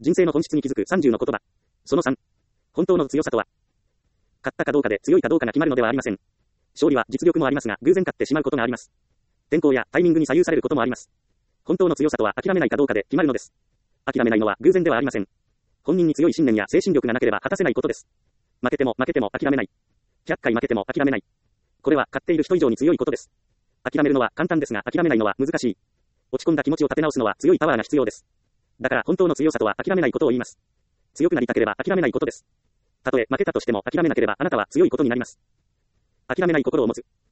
人生の本質に気づく30の言葉。その3。本当の強さとは。勝ったかどうかで強いかどうかが決まるのではありません。勝利は実力もありますが、偶然勝ってしまうことがあります。天候やタイミングに左右されることもあります。本当の強さとは諦めないかどうかで決まるのです。諦めないのは偶然ではありません。本人に強い信念や精神力がなければ果たせないことです。負けても諦めない。100回負けても諦めない。これは勝っている人以上に強いことです。諦めるのは簡単ですが、諦めないのは難しい。落ち込んだ気持ちを立て直すのは強いパワーが必要です。だから本当の強さとは諦めないことを言います。強くなりたければ諦めないことです。たとえ負けたとしても諦めなければあなたは強いことになります。諦めない心を持つ。